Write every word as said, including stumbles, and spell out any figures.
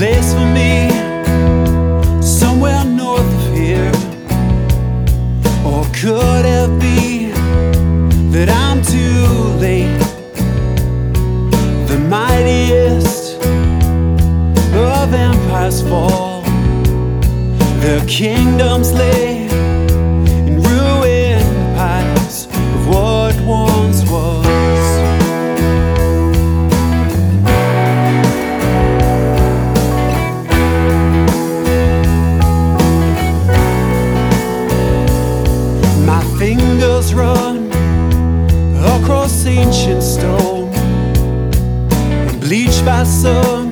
place for me somewhere north of here? Or could it be that I'm too late? The mightiest of empires fall, their kingdoms lay in ruined piles of what once was. My fingers run across ancient stone, bleached by sun